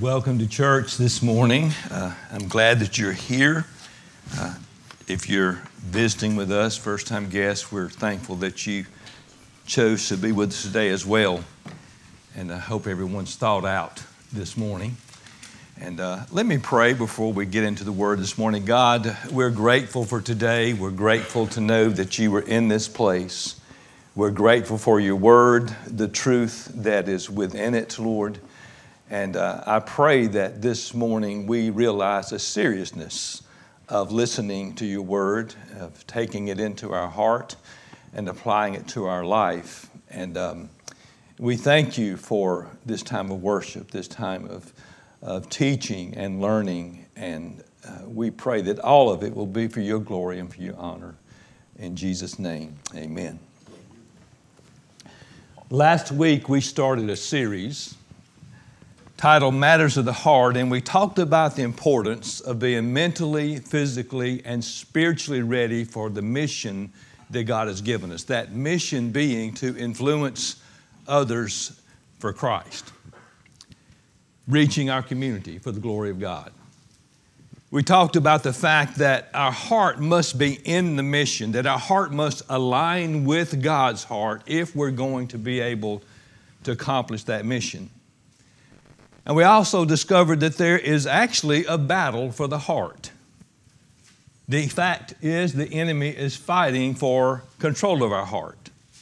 Welcome to church this morning. I'm glad that you're here. If you're visiting with us, first-time guests, we're thankful that you chose to be with us today as well. And I hope everyone's thought out this morning. And let me pray before we get into the Word this morning. God, we're grateful for today. We're grateful to know that you were in this place. We're grateful for your Word, the truth that is within it, Lord. And I pray that this morning we realize the seriousness of listening to your word, of taking it into our heart and applying it to our life. And we thank you for this time of worship, this time of teaching and learning. And we pray that all of it will be for your glory and for your honor. In Jesus' name, amen. Last week we started a series titled Matters of the Heart, and we talked about the importance of being mentally, physically, and spiritually ready for the mission that God has given us. That mission being to influence others for Christ, reaching our community for the glory of God. We talked about the fact that our heart must be in the mission, that our heart must align with God's heart if we're going to be able to accomplish that mission. And we also discovered that there is actually a battle for the heart. The fact is the enemy is fighting for control of our heart.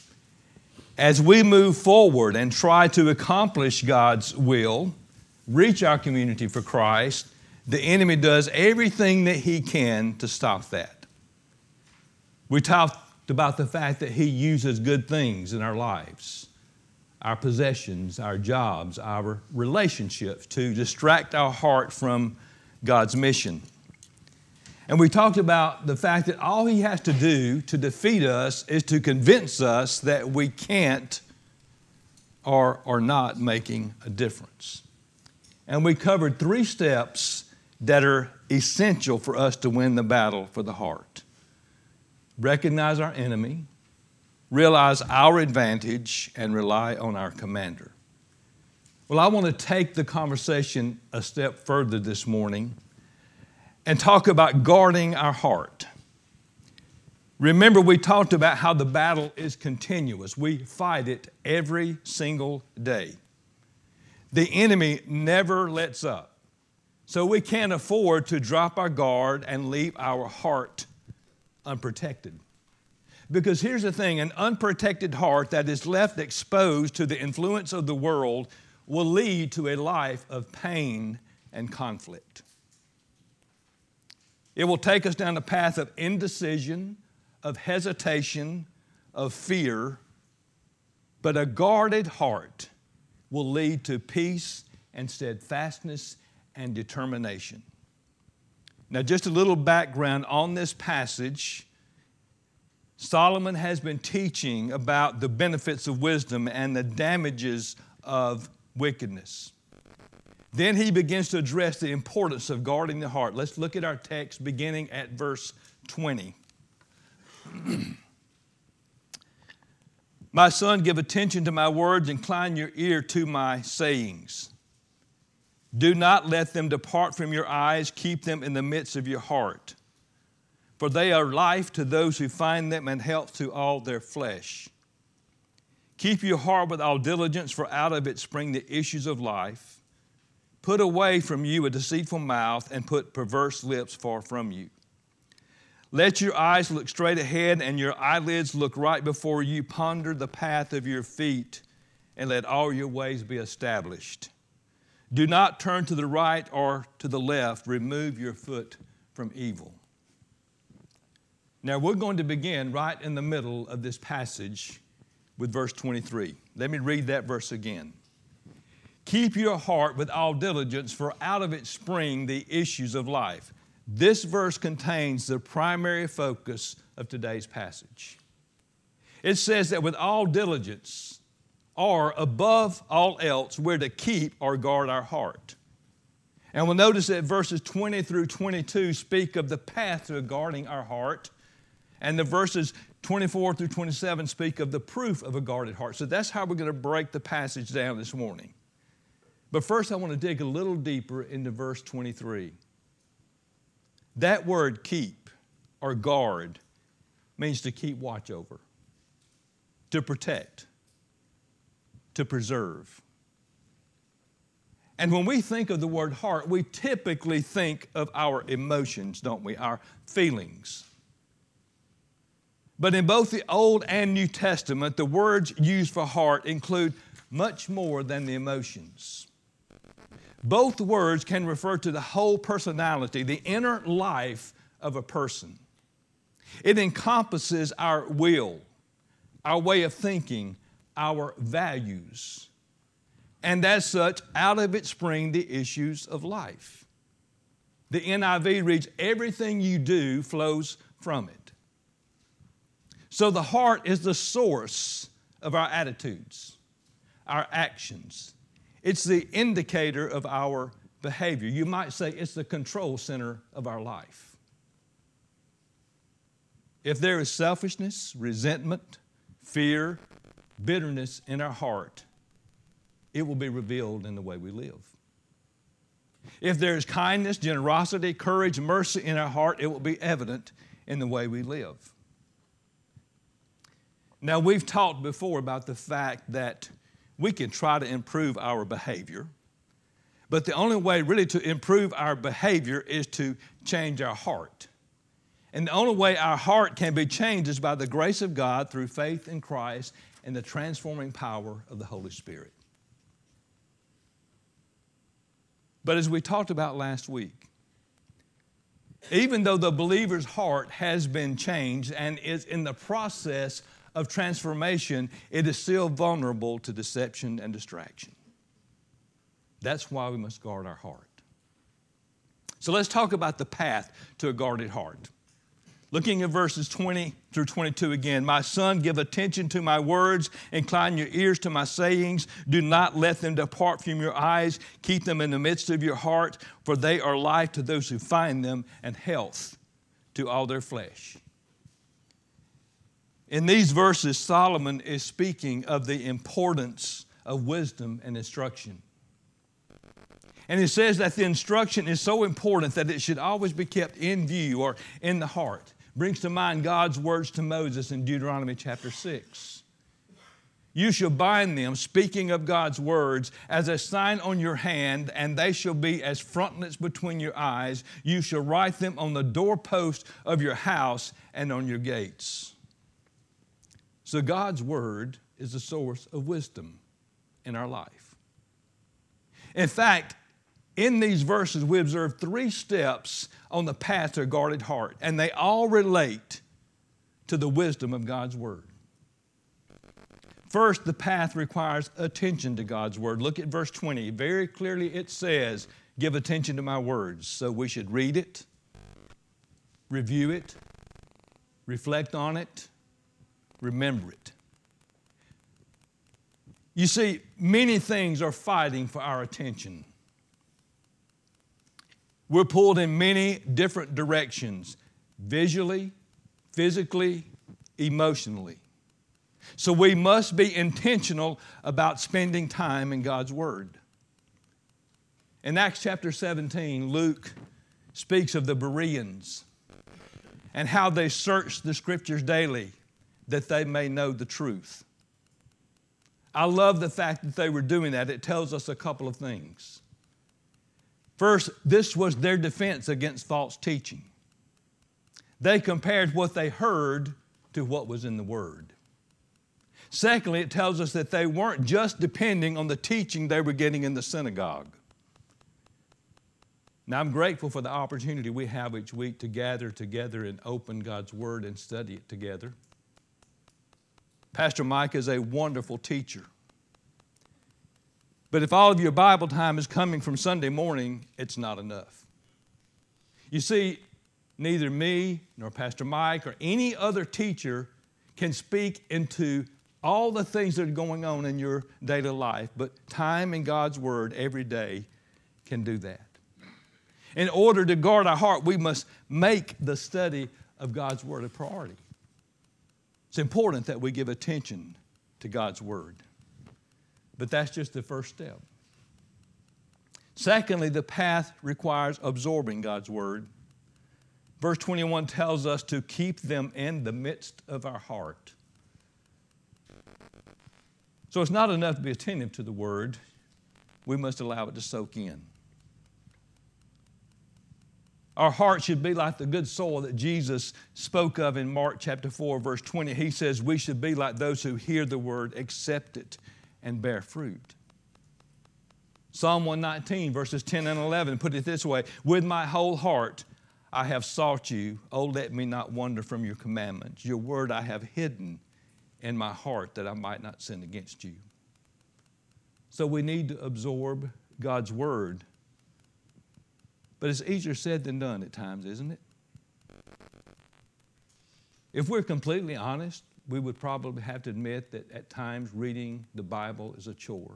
As we move forward and try to accomplish God's will, reach our community for Christ, the enemy does everything that he can to stop that. We talked about the fact that he uses good things in our lives, our possessions, our jobs, our relationships to distract our heart from God's mission. And we talked about the fact that all he has to do to defeat us is to convince us that we can't or are not making a difference. And we covered 3 steps that are essential for us to win the battle for the heart. Recognize our enemy, realize our advantage, and rely on our commander. Well, I want to take the conversation a step further this morning and talk about guarding our heart. Remember, we talked about how the battle is continuous. We fight it every single day. The enemy never lets up. So we can't afford to drop our guard and leave our heart unprotected. Because here's the thing, an unprotected heart that is left exposed to the influence of the world will lead to a life of pain and conflict. It will take us down a path of indecision, of hesitation, of fear, but a guarded heart will lead to peace and steadfastness and determination. Now, just a little background on this passage. Solomon has been teaching about the benefits of wisdom and the damages of wickedness. Then he begins to address the importance of guarding the heart. Let's look at our text beginning at verse 20. My son, give attention to my words, incline your ear to my sayings. Do not let them depart from your eyes, keep them in the midst of your heart. For they are life to those who find them and health to all their flesh. Keep your heart with all diligence, for out of it spring the issues of life. Put away from you a deceitful mouth, and put perverse lips far from you. Let your eyes look straight ahead, and your eyelids look right before you. Ponder the path of your feet, and let all your ways be established. Do not turn to the right or to the left. Remove your foot from evil. Now, we're going to begin right in the middle of this passage with verse 23. Let me read that verse again. Keep your heart with all diligence, for out of it spring the issues of life. This verse contains the primary focus of today's passage. It says that with all diligence, or above all else, we're to keep or guard our heart. And we'll notice that verses 20 through 22 speak of the path to guarding our heart. And the verses 24 through 27 speak of the proof of a guarded heart. So that's how we're going to break the passage down this morning. But first, I want to dig a little deeper into verse 23. That word keep or guard means to keep watch over, to protect, to preserve. And when we think of the word heart, we typically think of our emotions, don't we? Our feelings. But in both the Old and New Testament, the words used for heart include much more than the emotions. Both words can refer to the whole personality, the inner life of a person. It encompasses our will, our way of thinking, our values. And as such, out of it spring the issues of life. The NIV reads, everything you do flows from it. So the heart is the source of our attitudes, our actions. It's the indicator of our behavior. You might say it's the control center of our life. If there is selfishness, resentment, fear, bitterness in our heart, it will be revealed in the way we live. If there is kindness, generosity, courage, mercy in our heart, it will be evident in the way we live. Now, we've talked before about the fact that we can try to improve our behavior, but the only way really to improve our behavior is to change our heart. And the only way our heart can be changed is by the grace of God through faith in Christ and the transforming power of the Holy Spirit. But as we talked about last week, even though the believer's heart has been changed and is in the process of transformation, it is still vulnerable to deception and distraction. That's why we must guard our heart. So let's talk about the path to a guarded heart. Looking at verses 20 through 22 again. My son, give attention to my words, incline your ears to my sayings. Do not let them depart from your eyes. Keep them in the midst of your heart, for they are life to those who find them and health to all their flesh. In these verses, Solomon is speaking of the importance of wisdom and instruction. And he says that the instruction is so important that it should always be kept in view or in the heart. Brings to mind God's words to Moses in Deuteronomy chapter 6. You shall bind them, speaking of God's words, as a sign on your hand, and they shall be as frontlets between your eyes. You shall write them on the doorpost of your house and on your gates. So God's word is the source of wisdom in our life. In fact, in these verses, we observe 3 steps on the path to a guarded heart, and they all relate to the wisdom of God's word. First, the path requires attention to God's word. Look at verse 20. Very clearly it says, give attention to my words. So we should read it, review it, reflect on it, remember it. You see, many things are fighting for our attention. We're pulled in many different directions, visually, physically, emotionally. So we must be intentional about spending time in God's Word. In Acts chapter 17, Luke speaks of the Bereans and how they searched the Scriptures daily that they may know the truth. I love the fact that they were doing that. It tells us a couple of things. First, this was their defense against false teaching. They compared what they heard to what was in the Word. Secondly, it tells us that they weren't just depending on the teaching they were getting in the synagogue. Now, I'm grateful for the opportunity we have each week to gather together and open God's Word and study it together. Pastor Mike is a wonderful teacher. But if all of your Bible time is coming from Sunday morning, it's not enough. You see, neither me nor Pastor Mike or any other teacher can speak into all the things that are going on in your daily life, but time in God's Word every day can do that. In order to guard our heart, we must make the study of God's Word a priority. It's important that we give attention to God's Word. But that's just the first step. Secondly, the path requires absorbing God's word. Verse 21 tells us to keep them in the midst of our heart. So it's not enough to be attentive to the word. We must allow it to soak in. Our heart should be like the good soil that Jesus spoke of in Mark chapter 4, verse 20. He says we should be like those who hear the word, accept it, and bear fruit. Psalm 119, verses 10 and 11, put it this way: with my whole heart I have sought you. Oh, let me not wander from your commandments. Your word I have hidden in my heart that I might not sin against you. So we need to absorb God's word. But it's easier said than done at times, isn't it? If we're completely honest, we would probably have to admit that at times reading the Bible is a chore.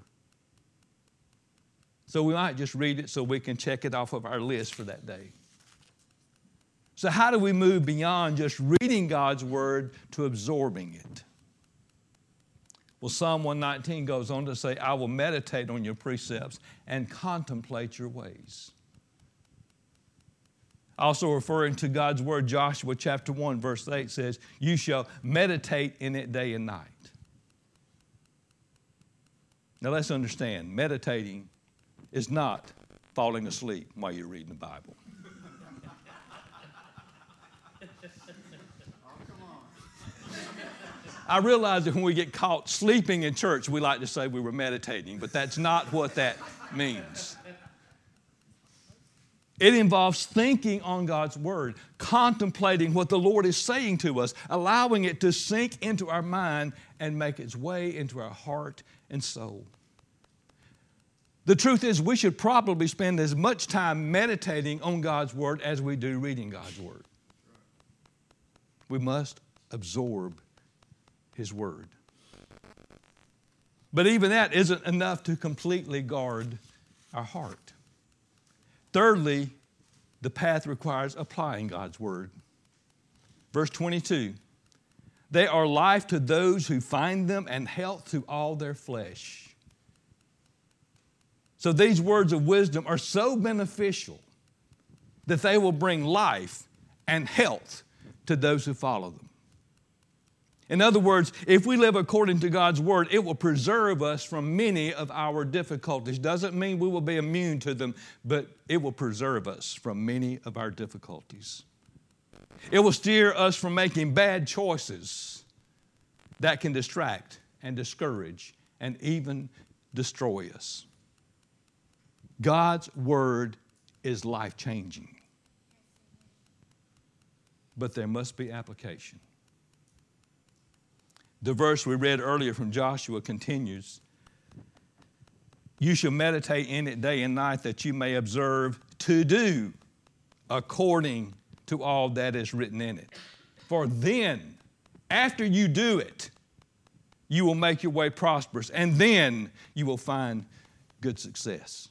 So we might just read it so we can check it off of our list for that day. So how do we move beyond just reading God's word to absorbing it? Well, Psalm 119 goes on to say, I will meditate on your precepts and contemplate your ways. Also referring to God's word, Joshua chapter 1, verse 8 says, you shall meditate in it day and night. Now let's understand, meditating is not falling asleep while you're reading the Bible. I realize that when we get caught sleeping in church, we like to say we were meditating, but that's not what that means. It involves thinking on God's word, contemplating what the Lord is saying to us, allowing it to sink into our mind and make its way into our heart and soul. The truth is, we should probably spend as much time meditating on God's word as we do reading God's word. We must absorb His word. But even that isn't enough to completely guard our heart. Thirdly, the path requires applying God's word. Verse 22, they are life to those who find them and health to all their flesh. So these words of wisdom are so beneficial that they will bring life and health to those who follow them. In other words, if we live according to God's word, it will preserve us from many of our difficulties. Doesn't mean we will be immune to them, but it will preserve us from many of our difficulties. It will steer us from making bad choices that can distract and discourage and even destroy us. God's word is life-changing, but there must be application. The verse we read earlier from Joshua continues, you shall meditate in it day and night that you may observe to do according to all that is written in it. For then, after you do it, you will make your way prosperous, and then you will find good success.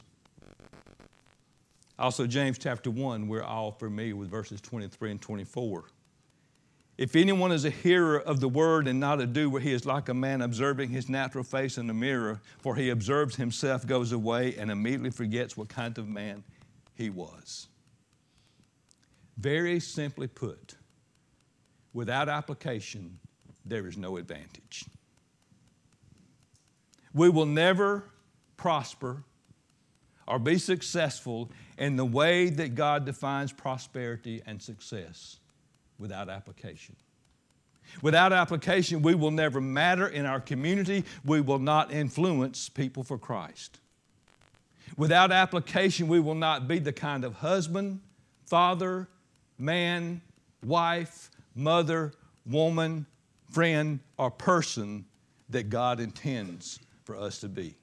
Also, James chapter 1, we're all familiar with verses 23 and 24. If anyone is a hearer of the word and not a doer, he is like a man observing his natural face in the mirror, for he observes himself, goes away, and immediately forgets what kind of man he was. Very simply put, without application, there is no advantage. We will never prosper or be successful in the way that God defines prosperity and success without application. Without application, we will never matter in our community. We will not influence people for Christ. Without application, we will not be the kind of husband, father, man, wife, mother, woman, friend, or person that God intends for us to be.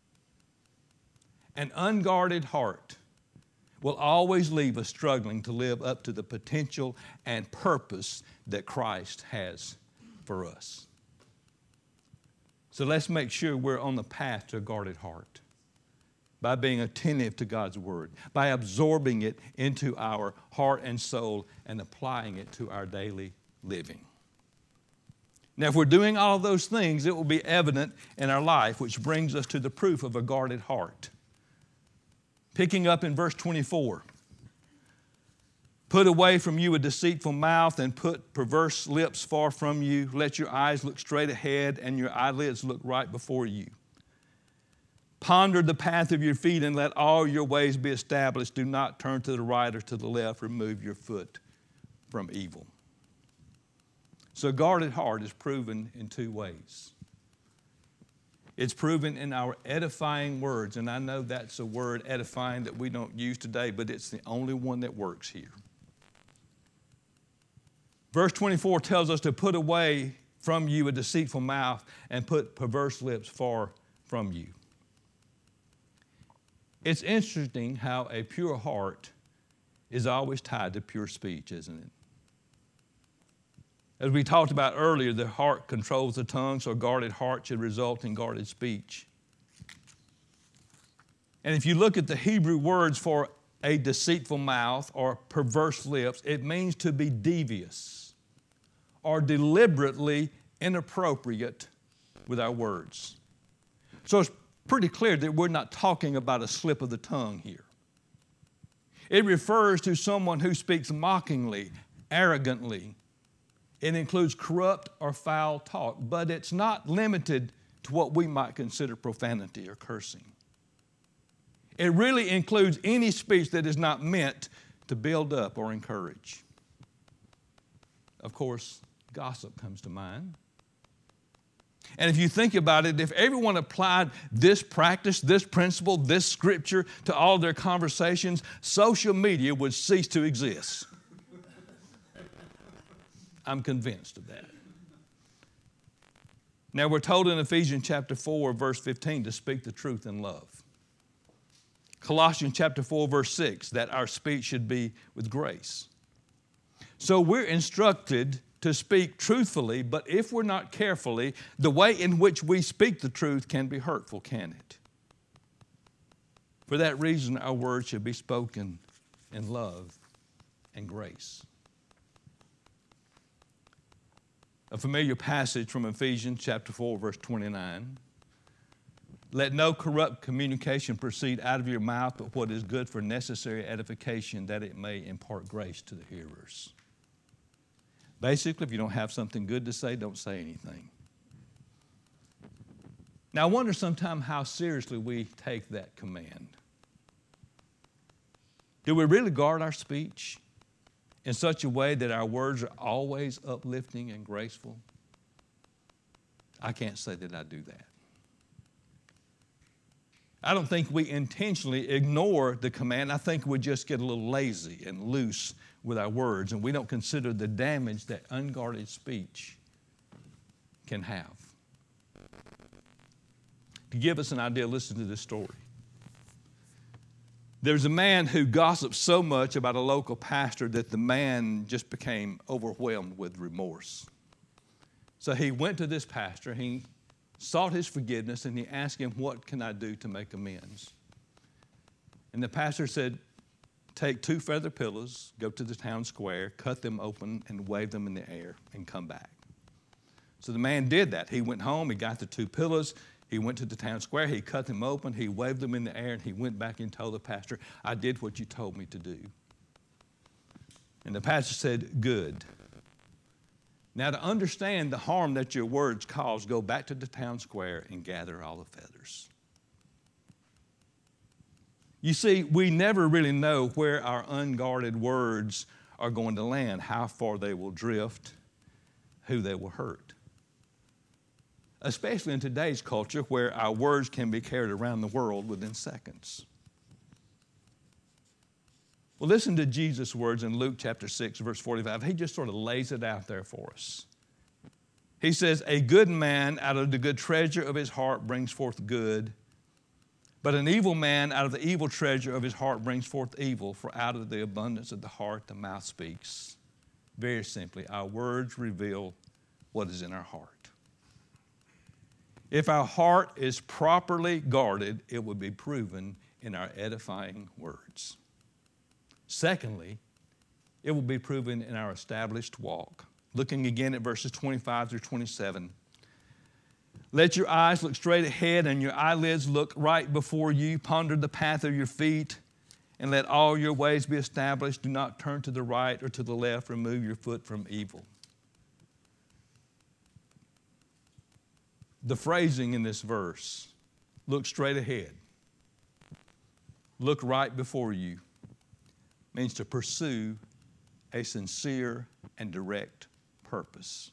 An unguarded heart will always leave us struggling to live up to the potential and purpose that Christ has for us. So let's make sure we're on the path to a guarded heart by being attentive to God's word, by absorbing it into our heart and soul and applying it to our daily living. Now, if we're doing all of those things, it will be evident in our life, which brings us to the proof of a guarded heart. Picking up in verse 24. Put away from you a deceitful mouth and put perverse lips far from you. Let your eyes look straight ahead and your eyelids look right before you. Ponder the path of your feet and let all your ways be established. Do not turn to the right or to the left. Remove your foot from evil. So a guarded heart is proven in two ways. It's proven in our edifying words, and I know that's a word, edifying, that we don't use today, but it's the only one that works here. Verse 24 tells us to put away from you a deceitful mouth and put perverse lips far from you. It's interesting how a pure heart is always tied to pure speech, isn't it? As we talked about earlier, the heart controls the tongue, so a guarded heart should result in guarded speech. And if you look at the Hebrew words for a deceitful mouth or perverse lips, it means to be devious or deliberately inappropriate with our words. So it's pretty clear that we're not talking about a slip of the tongue here. It refers to someone who speaks mockingly, arrogantly. It includes corrupt or foul talk, but it's not limited to what we might consider profanity or cursing. It really includes any speech that is not meant to build up or encourage. Of course, gossip comes to mind. And if you think about it, if everyone applied this practice, this principle, this scripture to all their conversations, social media would cease to exist. I'm convinced of that. Now we're told in Ephesians chapter 4, verse 15 to speak the truth in love. Colossians chapter 4, verse 6, that our speech should be with grace. So we're instructed to speak truthfully, but if we're not carefully, the way in which we speak the truth can be hurtful, can it? For that reason, our words should be spoken in love and grace. A familiar passage from Ephesians chapter 4, verse 29. Let no corrupt communication proceed out of your mouth, but what is good for necessary edification, that it may impart grace to the hearers. Basically, if you don't have something good to say, don't say anything. Now, I wonder sometimes how seriously we take that command. Do we really guard our speech in such a way that our words are always uplifting and graceful? I can't say that I do that. I don't think we intentionally ignore the command. I think we just get a little lazy and loose with our words, and we don't consider the damage that unguarded speech can have. To give us an idea, listen to this story. There's a man who gossiped so much about a local pastor that the man just became overwhelmed with remorse. So he went to this pastor, he sought his forgiveness, and he asked him, what can I do to make amends? And the pastor said, take 2 feather pillows, go to the town square, cut them open, and wave them in the air, and come back. So the man did that. He went home, he got the 2 pillows, he went to the town square, he cut them open, he waved them in the air, and he went back and told the pastor, I did what you told me to do. And the pastor said, good. Now, to understand the harm that your words cause, go back to the town square and gather all the feathers. You see, we never really know where our unguarded words are going to land, how far they will drift, who they will hurt. Especially in today's culture where our words can be carried around the world within seconds. Well, listen to Jesus' words in Luke chapter 6, verse 45. He just sort of lays it out there for us. He says, a good man out of the good treasure of his heart brings forth good, but an evil man out of the evil treasure of his heart brings forth evil, for out of the abundance of the heart the mouth speaks. Very simply, our words reveal what is in our heart. If our heart is properly guarded, it will be proven in our edifying words. Secondly, it will be proven in our established walk. Looking again at verses 25 through 27. Let your eyes look straight ahead and your eyelids look right before you. Ponder the path of your feet and let all your ways be established. Do not turn to the right or to the left. Remove your foot from evil. The phrasing in this verse, look straight ahead, look right before you, means to pursue a sincere and direct purpose.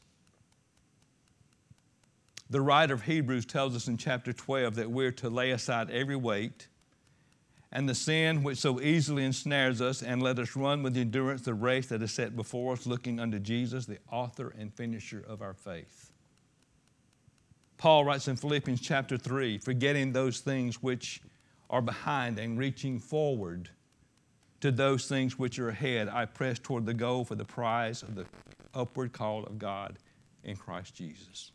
The writer of Hebrews tells us in chapter 12 that we're to lay aside every weight and the sin which so easily ensnares us, and let us run with endurance the race that is set before us, looking unto Jesus, the author and finisher of our faith. Paul writes in Philippians chapter 3, forgetting those things which are behind and reaching forward to those things which are ahead, I press toward the goal for the prize of the upward call of God in Christ Jesus.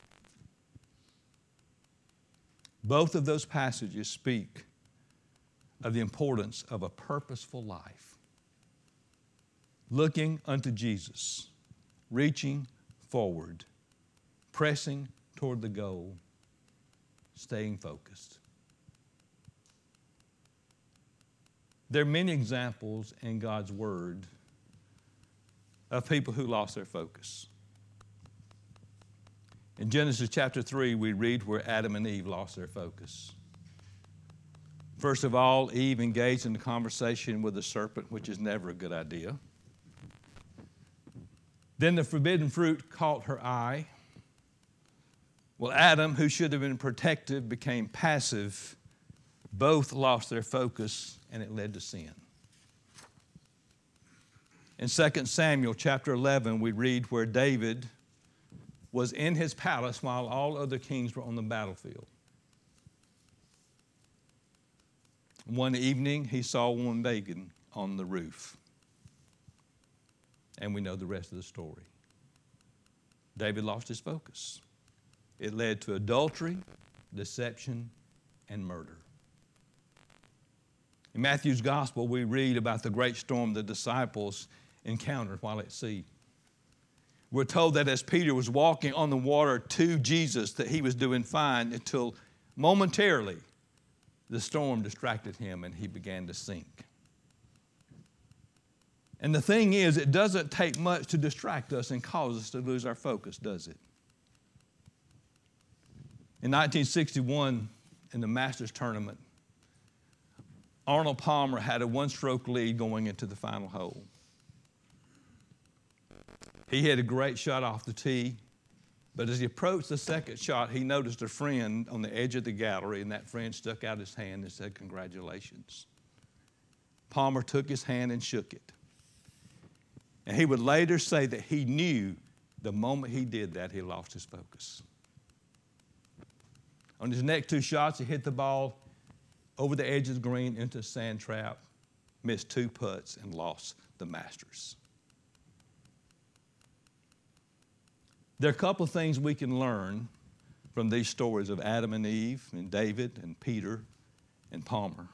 Both of those passages speak of the importance of a purposeful life. Looking unto Jesus, reaching forward, pressing toward the goal, staying focused. There are many examples in God's Word of people who lost their focus. In Genesis chapter 3, we read where Adam and Eve lost their focus. First of all, Eve engaged in a conversation with the serpent, which is never a good idea. Then the forbidden fruit caught her eye. Well, Adam, who should have been protective, became passive. Both lost their focus, and it led to sin. In 2 Samuel chapter 11, we read where David was in his palace while all other kings were on the battlefield. One evening, he saw one naked on the roof. And we know the rest of the story. David lost his focus. It led to adultery, deception, and murder. In Matthew's gospel, we read about the great storm the disciples encountered while at sea. We're told that as Peter was walking on the water to Jesus, that he was doing fine until momentarily the storm distracted him and he began to sink. And the thing is, it doesn't take much to distract us and cause us to lose our focus, does it? In 1961, in the Masters tournament, Arnold Palmer had a one-stroke lead going into the final hole. He had a great shot off the tee, but as he approached the second shot, he noticed a friend on the edge of the gallery, and that friend stuck out his hand and said, "Congratulations." Palmer took his hand and shook it. And he would later say that he knew the moment he did that, he lost his focus. On his next two shots, he hit the ball over the edge of the green into a sand trap, missed two putts, and lost the Masters. There are a couple of things we can learn from these stories of Adam and Eve and David and Peter and Palmer.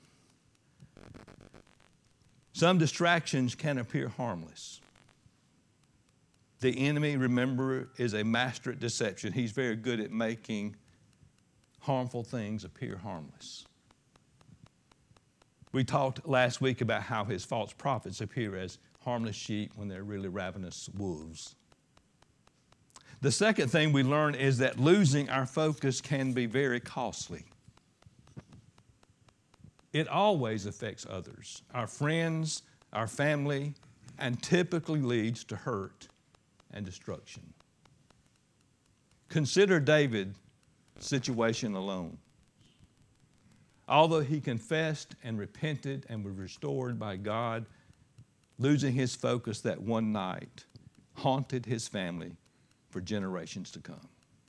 Some distractions can appear harmless. The enemy, remember, is a master at deception. He's very good at making harmful things appear harmless. We talked last week about how his false prophets appear as harmless sheep when they're really ravenous wolves. The second thing we learn is that losing our focus can be very costly. It always affects others, our friends, our family, and typically leads to hurt and destruction. Consider David's situation alone. Although he confessed and repented and was restored by God, losing his focus that one night haunted his family for generations to come.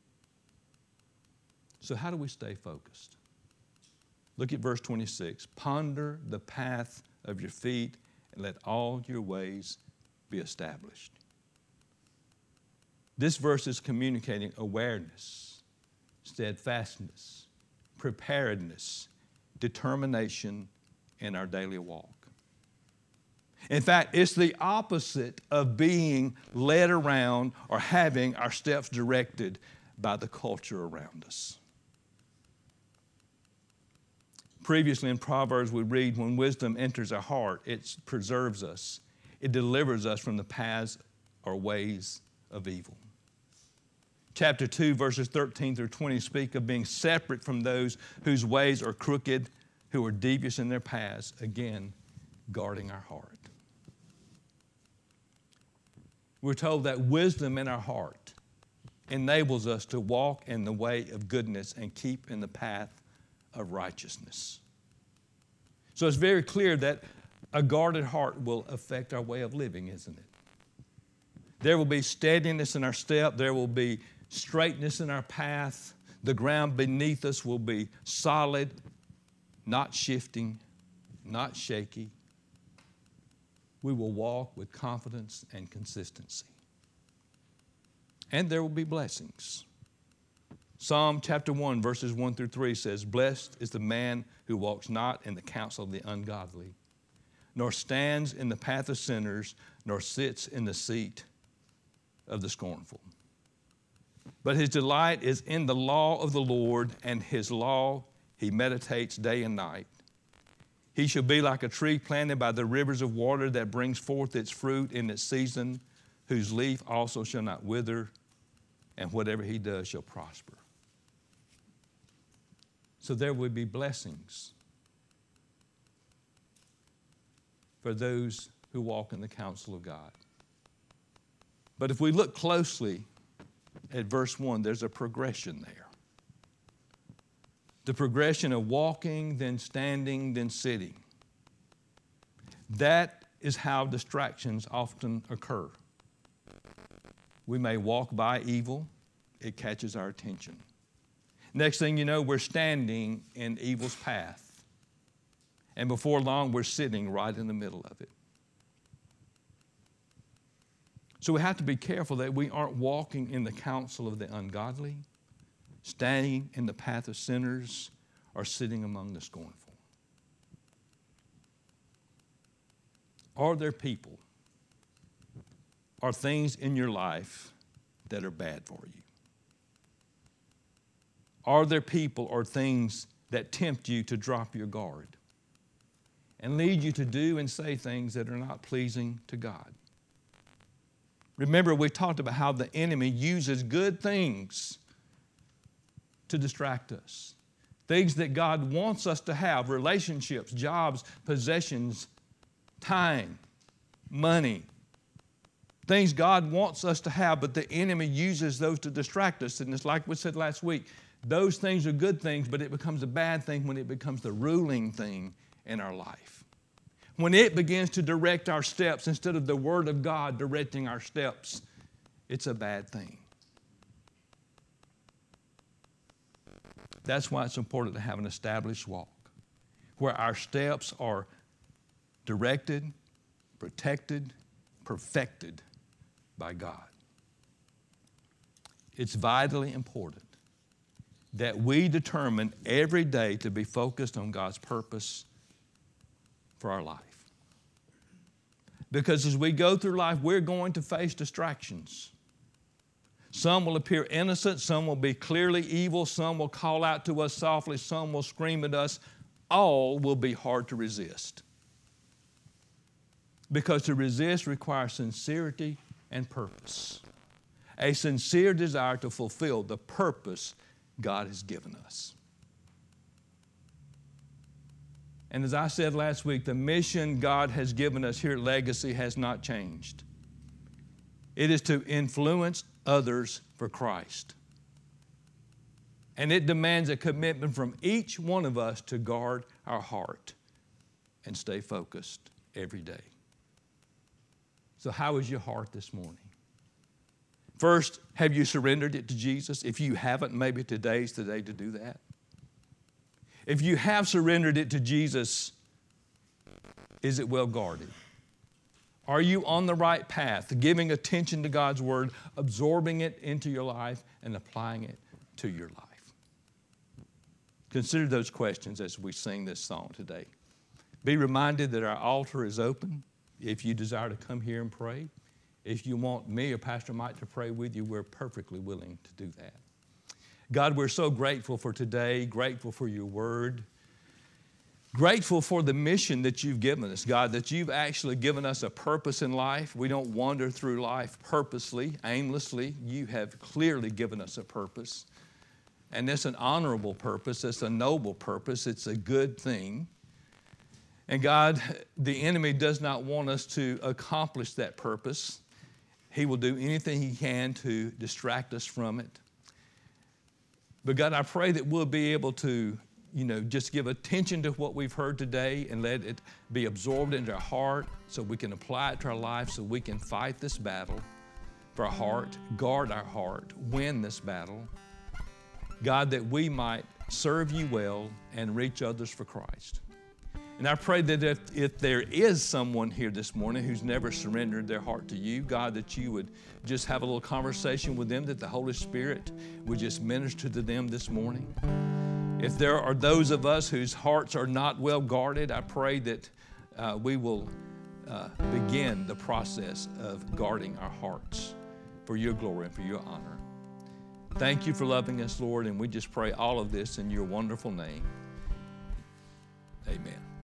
So how do we stay focused? Look at verse 26. Ponder the path of your feet and let all your ways be established. This verse is communicating awareness, steadfastness, preparedness, determination in our daily walk. In fact, it's the opposite of being led around or having our steps directed by the culture around us. Previously in Proverbs, we read, when wisdom enters our heart, it preserves us. It delivers us from the paths or ways of evil. Chapter 2, verses 13 through 20 speak of being separate from those whose ways are crooked, who are devious in their paths, again, guarding our heart. We're told that wisdom in our heart enables us to walk in the way of goodness and keep in the path of righteousness. So it's very clear that a guarded heart will affect our way of living, isn't it? There will be steadiness in our step. There will be straightness in our path. The ground beneath us will be solid, not shifting, not shaky. We will walk with confidence and consistency. And there will be blessings. Psalm chapter 1, verses 1 through 3 says, "Blessed is the man who walks not in the counsel of the ungodly, nor stands in the path of sinners, nor sits in the seat of the scornful. But his delight is in the law of the Lord, and his law he meditates day and night. He shall be like a tree planted by the rivers of water that brings forth its fruit in its season, whose leaf also shall not wither, and whatever he does shall prosper." So there will be blessings for those who walk in the counsel of God. But if we look closely at verse 1, there's a progression there. The progression of walking, then standing, then sitting. That is how distractions often occur. We may walk by evil, it catches our attention. Next thing you know, we're standing in evil's path. And before long, we're sitting right in the middle of it. So we have to be careful that we aren't walking in the counsel of the ungodly, standing in the path of sinners, or sitting among the scornful. Are there people or things in your life that are bad for you? Are there people or things that tempt you to drop your guard and lead you to do and say things that are not pleasing to God? Remember, we talked about how the enemy uses good things to distract us. Things that God wants us to have, relationships, jobs, possessions, time, money. Things God wants us to have, but the enemy uses those to distract us. And it's like we said last week, those things are good things, but it becomes a bad thing when it becomes the ruling thing in our life. When it begins to direct our steps instead of the Word of God directing our steps, it's a bad thing. That's why it's important to have an established walk where our steps are directed, protected, perfected by God. It's vitally important that we determine every day to be focused on God's purpose for our life. Because as we go through life, we're going to face distractions. Some will appear innocent, some will be clearly evil, some will call out to us softly, some will scream at us. All will be hard to resist. Because to resist requires sincerity and purpose. A sincere desire to fulfill the purpose God has given us. And as I said last week, the mission God has given us here at Legacy has not changed. It is to influence others for Christ. And it demands a commitment from each one of us to guard our heart and stay focused every day. So how is your heart this morning? First, have you surrendered it to Jesus? If you haven't, maybe today's the day to do that. If you have surrendered it to Jesus, is it well guarded? Are you on the right path, giving attention to God's Word, absorbing it into your life, and applying it to your life? Consider those questions as we sing this song today. Be reminded that our altar is open if you desire to come here and pray. If you want me or Pastor Mike to pray with you, we're perfectly willing to do that. God, we're so grateful for today, grateful for your word. Grateful for the mission that you've given us, God, that you've actually given us a purpose in life. We don't wander through life purposely, aimlessly. You have clearly given us a purpose. And it's an honorable purpose. It's a noble purpose. It's a good thing. And God, the enemy does not want us to accomplish that purpose. He will do anything he can to distract us from it. But God, I pray that we'll be able to just give attention to what we've heard today and let it be absorbed into our heart so we can apply it to our life, so we can fight this battle for our heart, guard our heart, win this battle. God, that we might serve you well and reach others for Christ. And I pray that if there is someone here this morning who's never surrendered their heart to you, God, that you would just have a little conversation with them, that the Holy Spirit would just minister to them this morning. If there are those of us whose hearts are not well guarded, I pray that we will begin the process of guarding our hearts for your glory and for your honor. Thank you for loving us, Lord, and we just pray all of this in your wonderful name.